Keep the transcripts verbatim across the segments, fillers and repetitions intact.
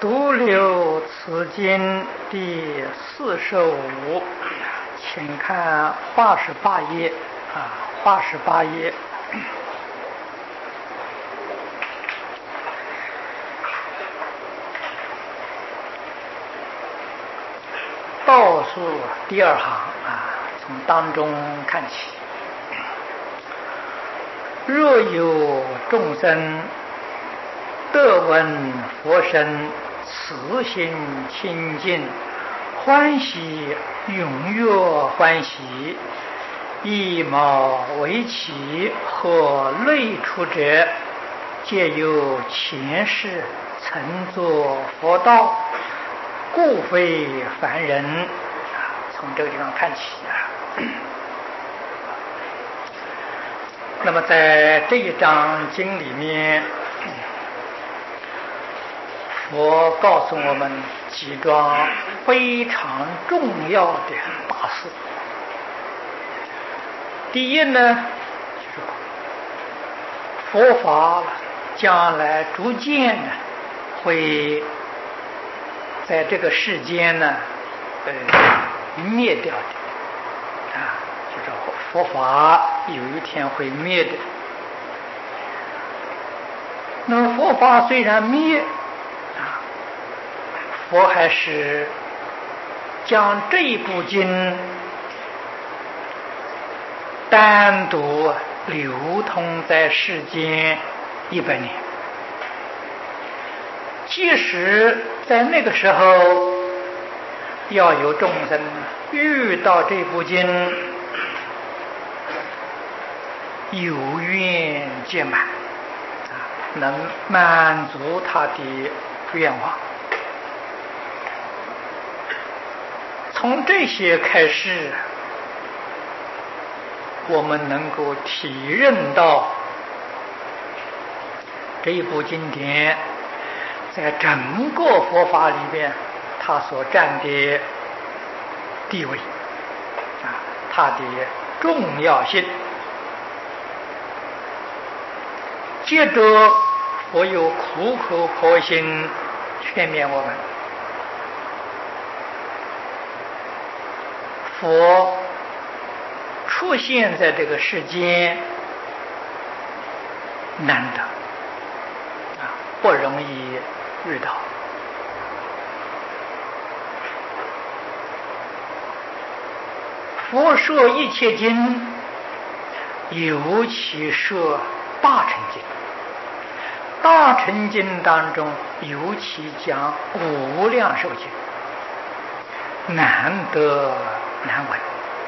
读留此经第四十五，请看八十八页啊，八十八页。倒数第二行啊，从当中看起。若有众生得闻佛声，慈心清净，欢喜踊跃欢喜，一毛为起或类出者，皆有前世曾作佛道，故非凡人。从这个地方看起啊。那么在这一章经里面，佛告诉我们几桩非常重要的大事。第一呢，佛法将来逐渐呢会在这个世间呢呃灭掉的啊，就是佛法有一天会灭的。那么佛法虽然灭啊，佛还是将这一部经单独流通在世间一百年。即使在那个时候要有众生遇到这部经有愿见满，能满足他的愿望。从这些开始，我们能够体认到这一部经典在整个佛法里边它所占的地位啊，它的重要性。接着佛又苦口婆心劝勉我们，佛出现在这个世间难得啊，不容易遇到。佛说一切经，尤其说大乘经。大乘经当中，尤其讲无量寿经，难得难闻。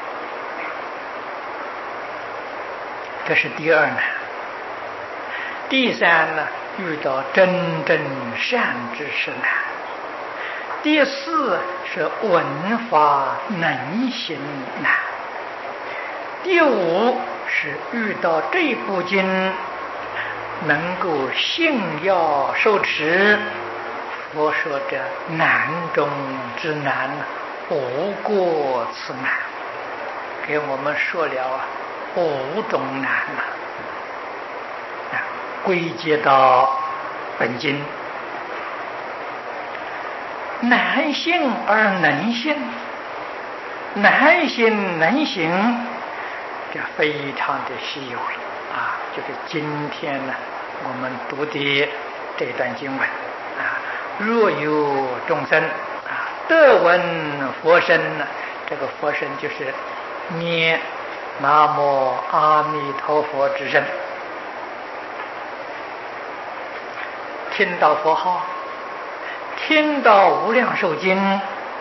这是第二难。第三呢，遇到真正善知识难。第四是闻法能行难。第五是遇到这部经能够信要受持。佛说这难中之难，无过此难，给我们说了啊五种难呐、啊，归结到本经。难信而能信，难行能行，这非常的稀有了啊！就是今天呢，我们读的这段经文啊，若有众生啊得闻佛声呢，这个佛声就是念南无阿弥陀佛之声，听到佛号，听到无量寿经，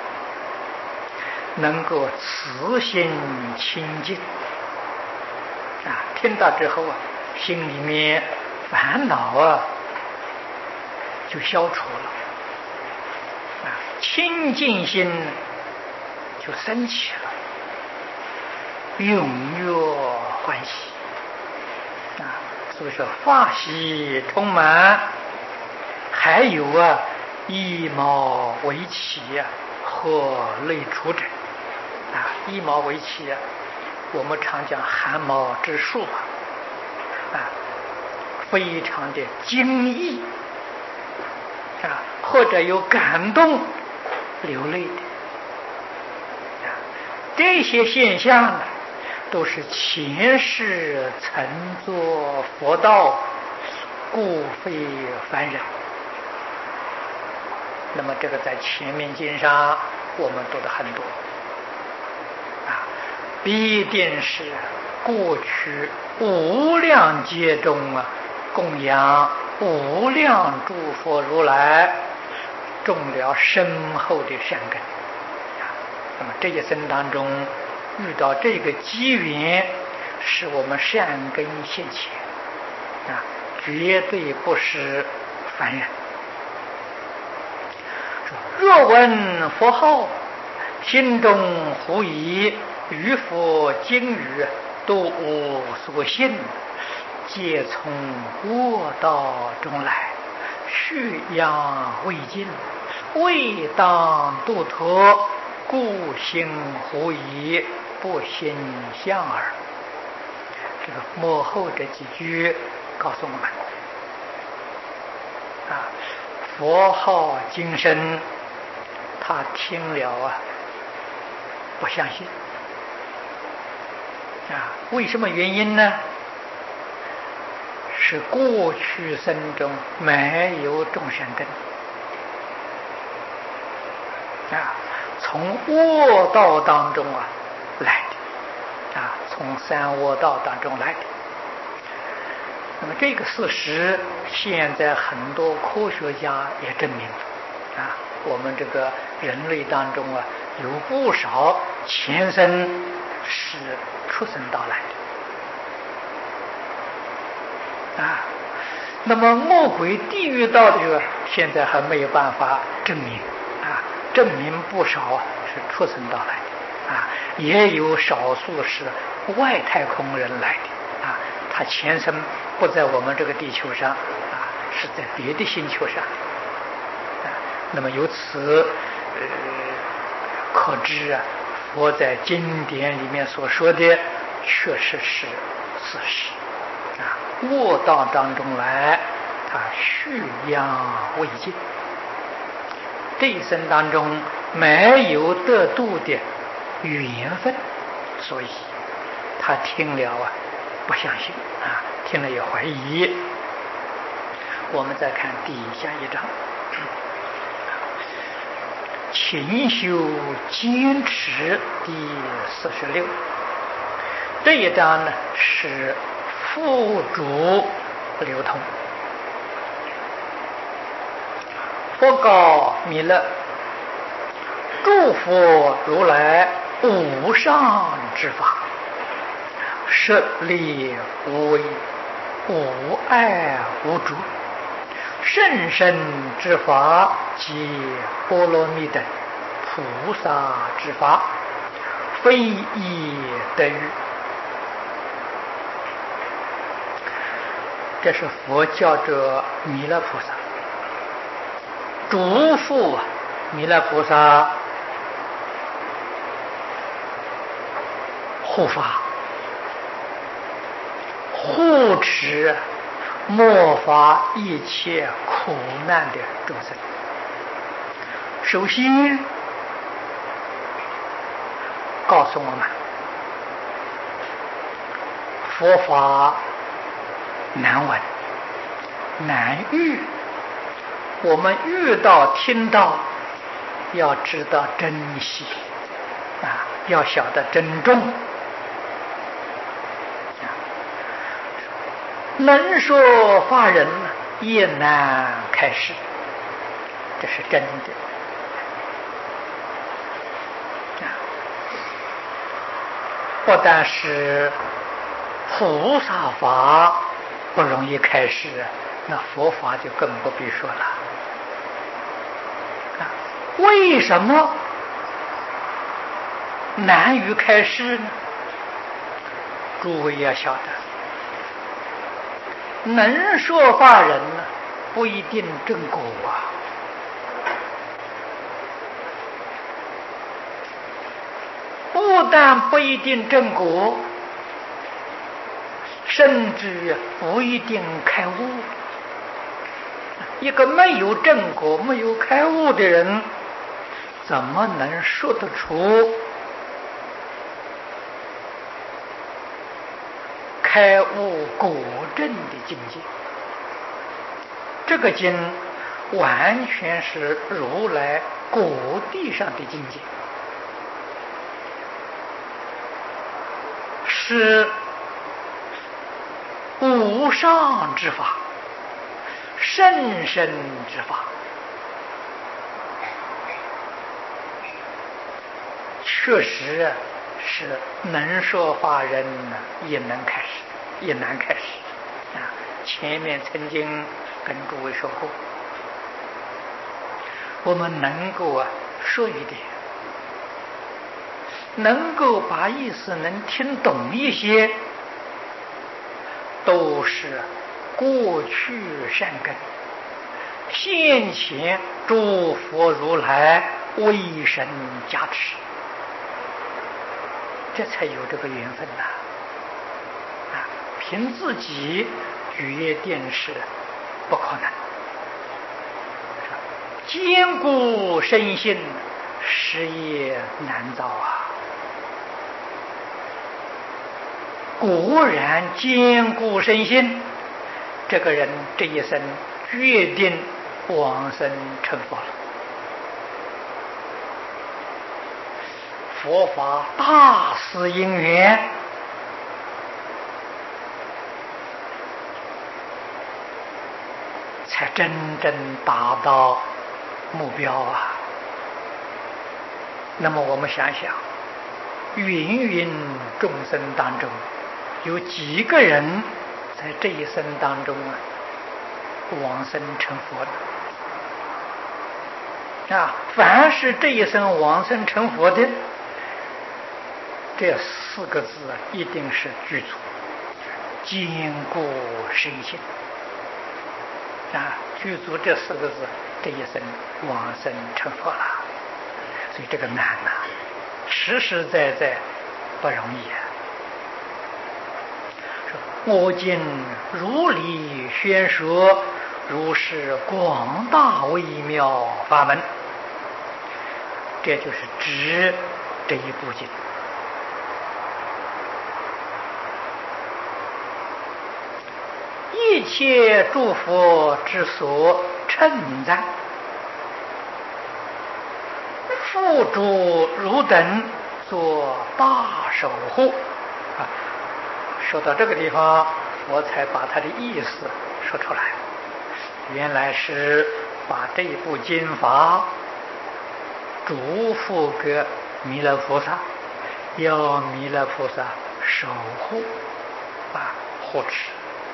能够慈心清净啊！听到之后啊，心里面烦恼啊就消除了啊，清净心就升起了，踊跃欢喜啊！所以说法喜充满。还有啊，一毛为起啊，或类出者啊，一毛为起啊，我们常讲汗毛之数啊，非常的惊异啊， 或者有感动流泪的，这些现象呢，都是前世曾作佛道，故非凡人。那么这个在前面经上我们读的很多啊，必定是过去无量劫中啊，供养无量诸佛如来，种了深厚的善根。那么这一生当中遇到这个机缘，使我们善根现前啊，绝对不是凡人。若闻佛号，心中狐疑，于佛经语都无所信，皆从恶道中来，续养未尽，未当度脱，故心狐疑，不心相耳。这个幕后这几句告诉我们啊，佛号经声，他听了啊，不相信啊，为什么原因呢？是过去生中没有种善根啊，从恶道当中啊来的啊，从三恶道当中来的。那么这个事实，现在很多科学家也证明啊，我们这个人类当中啊，有不少前生是畜生道来的啊。那么魔鬼地狱道这个现在还没有办法证明啊，证明不少是畜生道来的啊，也有少数是外太空人来的啊，他前生不在我们这个地球上啊，是在别的星球上啊。那么由此呃可知啊，佛在经典里面所说的确实是事实啊。恶道当中来，他续养未尽，这一生当中没有得度的缘分，所以他听了啊不相信啊，听了也怀疑。我们再看底下一章，勤修坚持第四十六，这一章呢是付诸流通。佛告弥勒，诸佛如来无上之法，舍利无为，无碍无着，甚深之法，即波罗蜜等菩萨之法，非一得遇。这是佛教着弥勒菩萨嘱咐弥勒菩萨护法护持末法一切苦难的众生。首先告诉我们，佛法难闻难遇，我们遇到听到要知道珍惜啊，要晓得珍重。能说法人也难开示，这是真的。不但是菩萨法不容易开示，那佛法就更不必说了。为什么难于开示呢？诸位要晓得，能说法人呢，不一定正果啊。不但不一定正果，甚至不一定开悟。 一个没有正果、没有开悟的人，怎么能说得出开悟果证的境界？这个经完全是如来果地上的境界，是无上之法，甚深之法，确实是能说法人也能开始，也难开始啊！前面曾经跟诸位说过，我们能够啊说一点，能够把意思能听懂一些，都是过去善根，现前诸佛如来威神加持，这才有这个缘分呐！啊，凭自己决定是不可能。坚固身心，实业难造啊！果然坚固身心，这个人这一生决定往生成佛了。佛法大事因缘，才真正达到目标啊！那么我们想想，芸芸众生当中，有几个人在这一生当中啊往生成佛的？啊，凡是这一生往生成佛的，这四个字一定是具足，坚固身心啊，具足这四个字，这一生往生成佛了。所以这个难呐、啊，实实在在不容易啊。我今如理宣说，如是广大微妙法门，这就是指这一部经。一切诸佛之所称赞，付诸汝等做大守护啊！说到这个地方，我才把他的意思说出来。原来是把这一部经法嘱咐给弥勒菩萨，要弥勒菩萨守护啊，护持。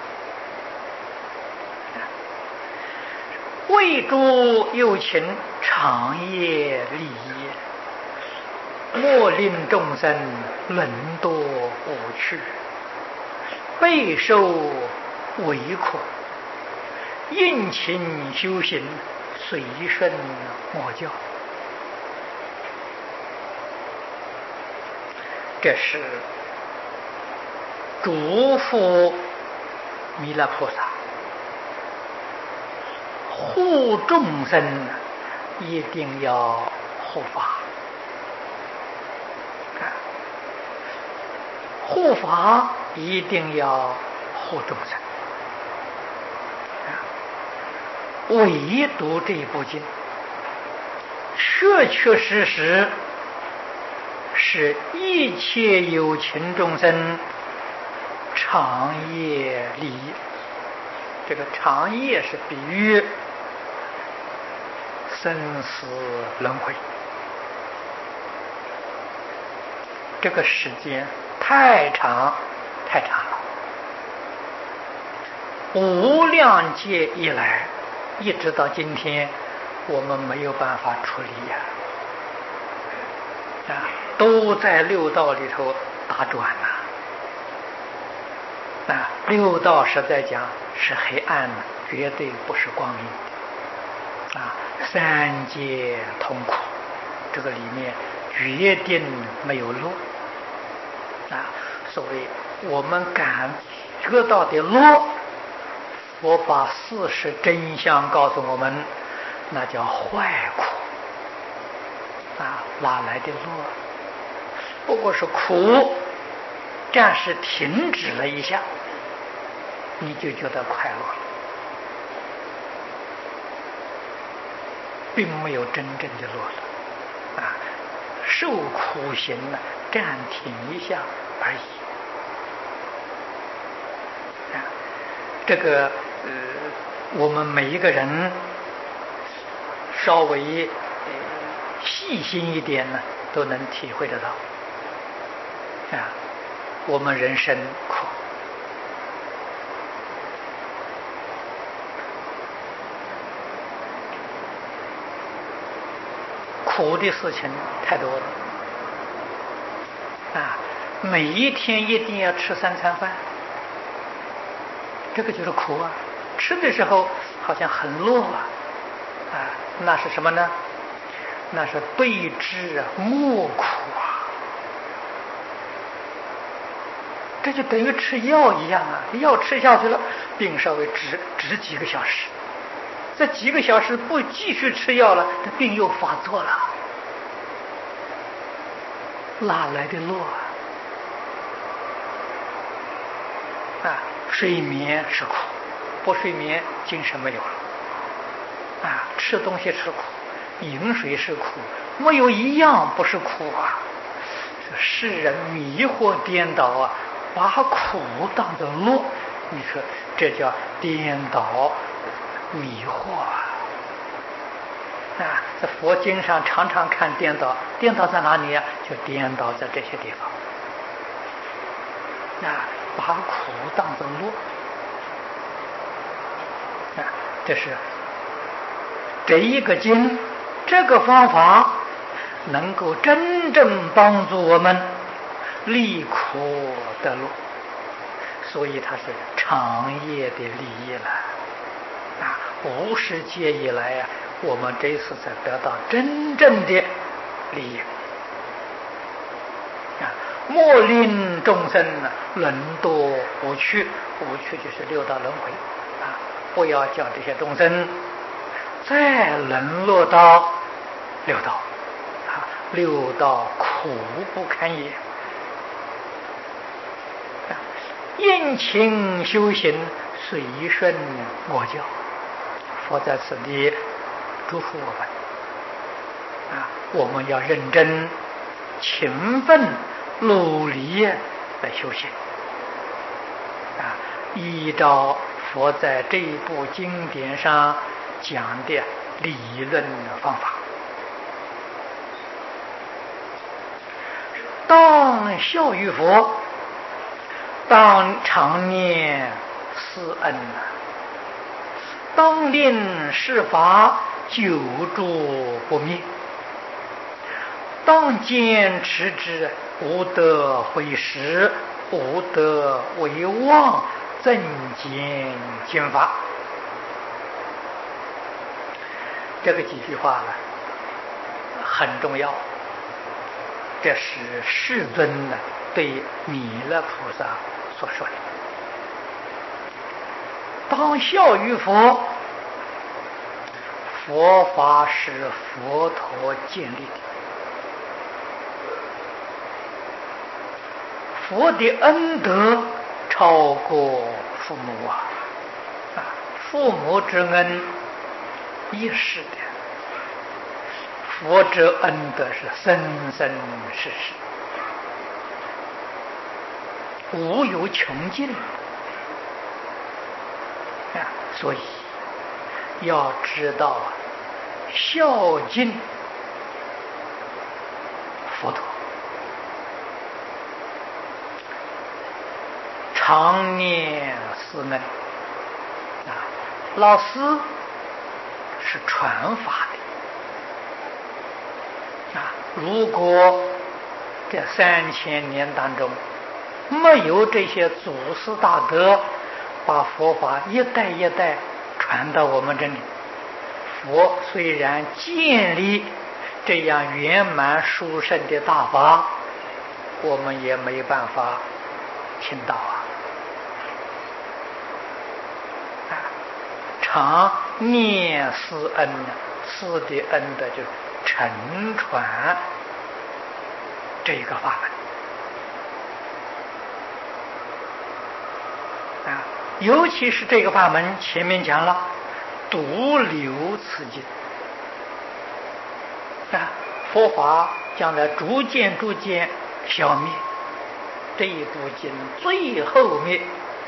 为诸有情长夜利益，莫令众生沦堕无趣，备受为苦，应勤修行，随顺莫教。这是嘱咐弥勒菩萨护众生，一定要护法。护法一定要护众生。唯独这部经，确确实实是一切有情众生长夜利益。这个长夜是比喻生死轮回，这个时间太长太长了。无量劫以来，一直到今天，我们没有办法处理呀、啊，啊，都在六道里头打转呐、啊。啊，六道实在讲是黑暗的，绝对不是光明。啊，三界痛苦，这个里面决定没有乐。啊，所谓我们感觉到的乐， 佛把事实真相告诉我们，那叫坏苦啊，哪来的乐？不过是苦，暂时停止了一下，你就觉得快乐了，并没有真正的乐了啊。受苦行呢，暂停一下而已啊。这个呃，我们每一个人稍微呃细心一点呢，都能体会得到啊。我们人生苦，苦的事情太多了啊！每一天一定要吃三餐饭，这个就是苦啊！吃的时候好像很乐啊，啊，那是什么呢？那是对治啊，莫苦啊！这就等于吃药一样啊！药吃下去了，病稍微止止几个小时，这几个小时不继续吃药了，这病又发作了，哪来的乐啊？啊，睡眠是苦，不睡眠精神没有了。啊，吃东西是苦，饮水是苦，没有一样不是苦啊！世人迷惑颠倒啊，把苦当作乐，你说这叫颠倒迷惑啊！啊，在佛经上常常看颠倒，颠倒在哪里啊？就颠倒在这些地方。啊，把苦当作乐，啊，这是这一个经，这个方法能够真正帮助我们离苦得乐，所以它是长业的利益了。啊，无始劫以来啊，我们这次才得到真正的利益。啊，莫令众生沦堕无趣，无趣就是六道轮回啊！不要叫这些众生再沦落到六道啊，六道苦不堪言。啊，殷勤修行，随顺我教。佛在此地祝福我们啊，我们要认真、勤奋、努力来修行啊，依照佛在这一部经典上讲的理论方法，当效于佛，当常念师恩，当令世法久住不灭，当坚持之，无得毁时，无得为妄，增减经法。这个几句话呢很重要，这是世尊呢对弥勒菩萨所说的。当效于佛，佛法是佛陀建立的，佛的恩德超过父母啊！啊，父母之恩一世的，佛之恩德是生生世世，无有穷尽啊！所以要知道啊，孝敬佛陀，常念师恩啊。老师是传法的啊，如果这三千年当中没有这些祖师大德把佛法一代一代传到我们这里，佛虽然建立这样圆满殊胜的大法，我们也没办法听到啊！啊， 常念师恩，师的恩的就承传这个法门啊，尤其是这个法门，前面讲了，独留此经啊，佛法将来逐渐逐渐消灭，这一部经最后灭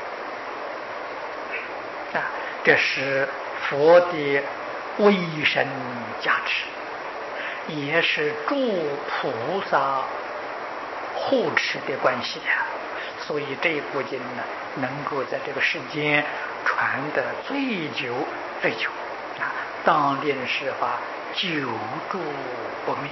啊，这是佛的威神加持，也是诸菩萨护持的关系啊。所以这一部经呢，能够在这个世间传得最久最久啊，当令是法久住不灭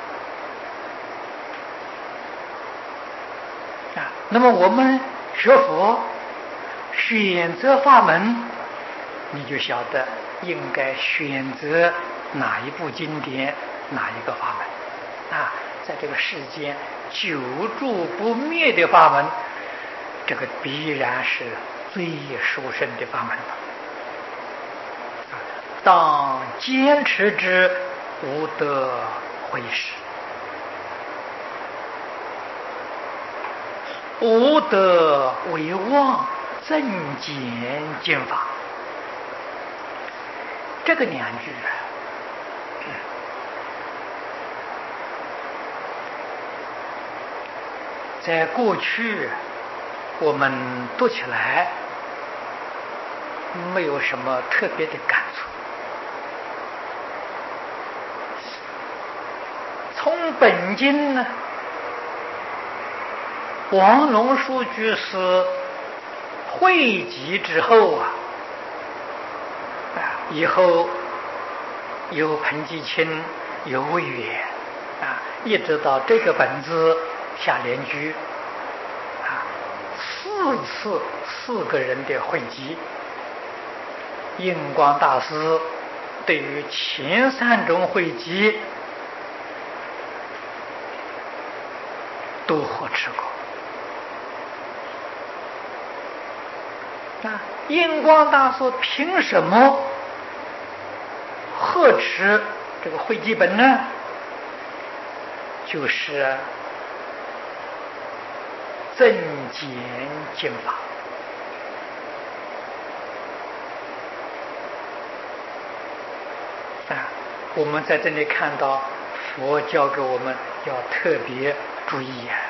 啊。那么我们学佛选择法门，你就晓得应该选择哪一部经典，哪一个法门啊，在这个世间久住不灭的法门，这个必然是最殊胜的法门了。当坚持之，无得回失；无得为妄，增减经法。这个两句啊，在过去我们读起来没有什么特别的感触。从本经呢，王龙树居士汇集之后啊，以后有彭继清，有魏源啊，一直到这个本子下联居啊，四次四个人的汇集。印光大师对于前三种汇集都呵斥过啊。印光大师凭什么呵斥这个汇集本呢？就是增减经法啊。我们在这里看到佛教给我们要特别注意啊。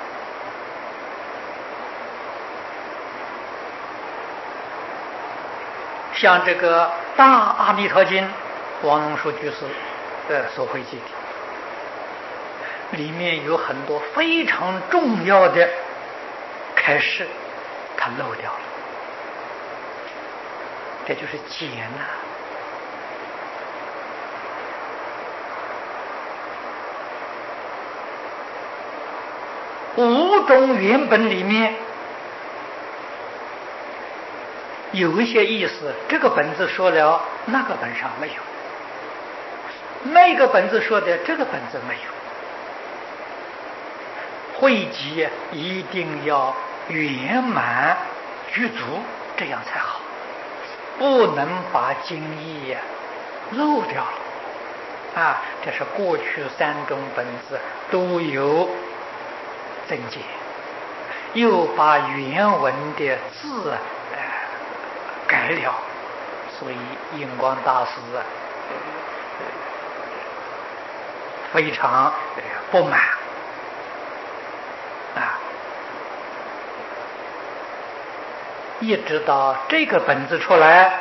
像这个大阿弥陀经，王龙树居士的所汇集的，里面有很多非常重要的开示，他漏掉了，这就是减呐、啊。五种原本里面有一些意思，这个本子说了，那个本上没有；那个本子说的，这个本子没有。汇集一定要圆满具足，这样才好，不能把经义漏掉了啊！这是过去三种本子都有增减，又把原文的字呃改了，所以印光大师啊非常不满啊。一直到这个本子出来，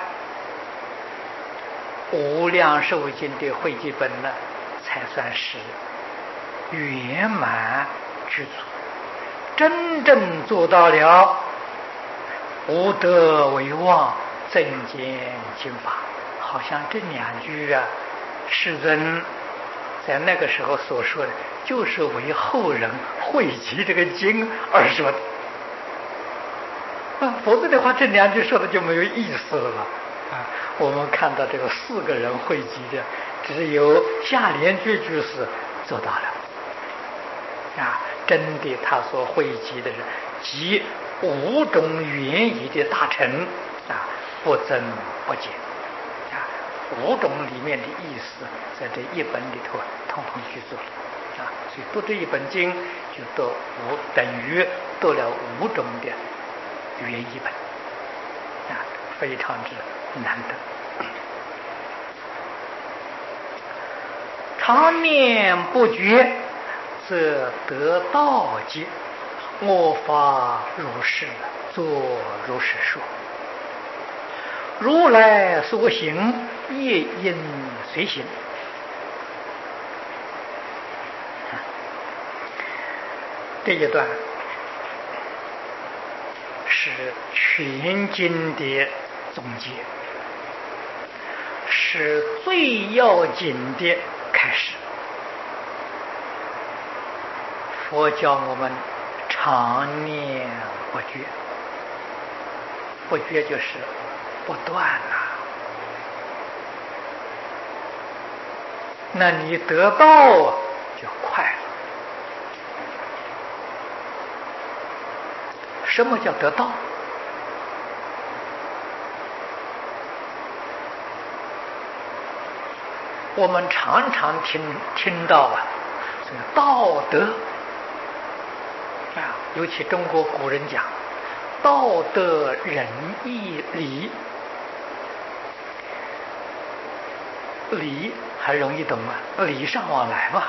无量寿经的汇集本呢，才算是圆满具足，真正做到了无得为妄，增减经法。好像这两句啊，世尊在那个时候所说的，就是为后人汇集这个经而说的啊，否则的话，这两句说的就没有意思了啊。我们看到这个四个人汇集的，只有下联居居士做到了啊。真的，他所汇集的人集五种原意的大成啊，不增不减。 五种里面的意思，在这一本里头统统记住了啊。所以读这一本经，就读五等于读了五种的原译本啊，非常之难得。常念不绝，则得道解。我法如是，作如是说。如来所行，业因随行。这一段是全经的总结，是最要紧的开始。佛教我们常念不绝，不绝就是不断啊。那你得到就快了。什么叫得到？我们常常听听到啊，这个道德啊，尤其中国古人讲道德仁义礼，礼还容易懂啊，礼尚往来嘛。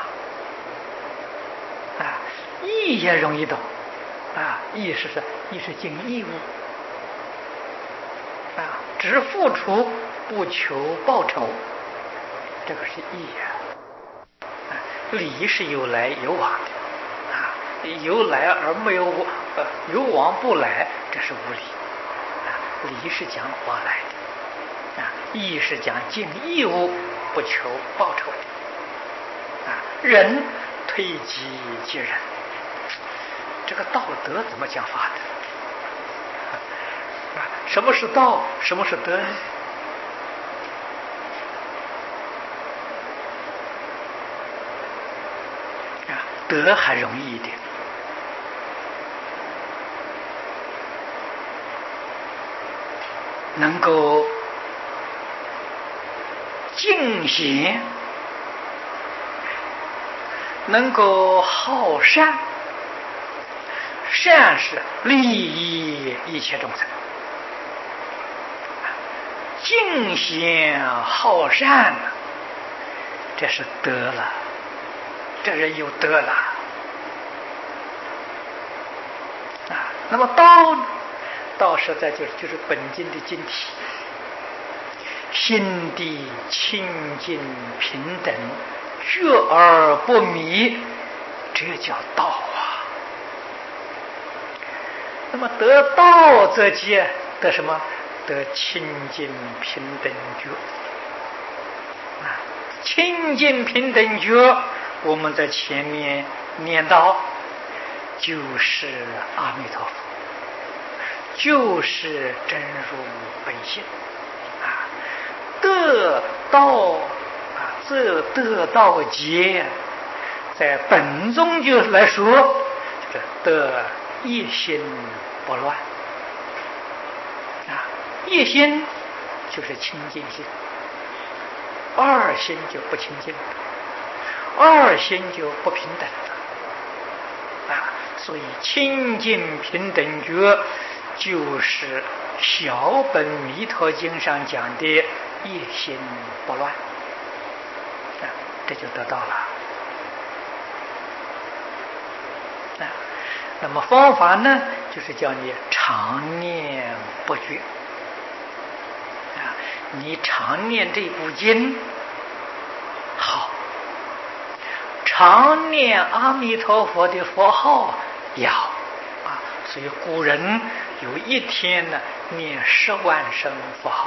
啊，义也容易懂啊，义是什么？义是尽义务啊，只付出不求报酬，这个是义啊。啊，礼是有来有往的啊，有来而没有呃有往不来，这是无礼啊。礼是讲往来的啊，义是讲尽义务不求报酬的啊。仁推己及人，这个道德怎么讲法的？啊，什么是道？什么是德呢？啊，德还容易一点。能够敬贤，能够好善，善是利益一切众生。敬贤好善，这是德了，这人有德了啊。那么道呢？道实在就是就是本经的经体，心地清净平等，觉而不迷，这叫道啊。那么得道则皆得什么？得清净平等觉啊！清净平等觉，我们在前面念到，就是阿弥陀佛，就是真如本性啊！得道啊，这得道劫，在本宗就来说，这得一心不乱。一心就是清净心，二心就不清净了，二心就不平等了啊！所以清净平等觉就是小本弥陀经上讲的一心不乱啊，这就得到了啊。那么方法呢，就是叫你常念不绝。你常念这部经好，常念阿弥陀佛的佛号要啊，所以古人有一天呢念十万声佛号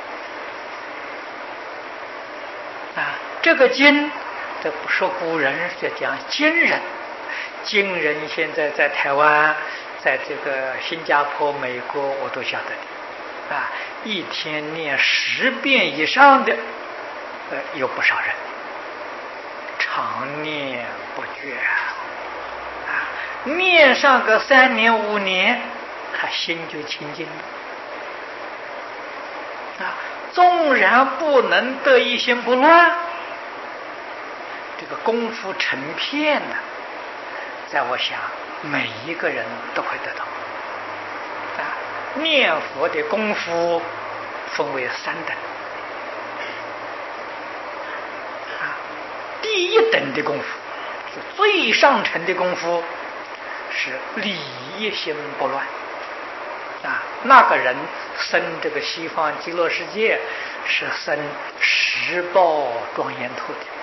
啊。这个经，这不说古人，是讲今人。今人现在在台湾，在这个新加坡、美国，我都晓得的啊。一天念十遍以上的，呃，有不少人，常念不绝啊，念上个三年五年，他心就清净了啊。 纵然不能得一心不乱，这个功夫成片呢，在我想每一个人都会得到。啊，念佛的功夫分为三等。啊，第一等的功夫是最上乘的功夫，是理一心不乱。啊，那个人生这个西方极乐世界是生十报庄严土的。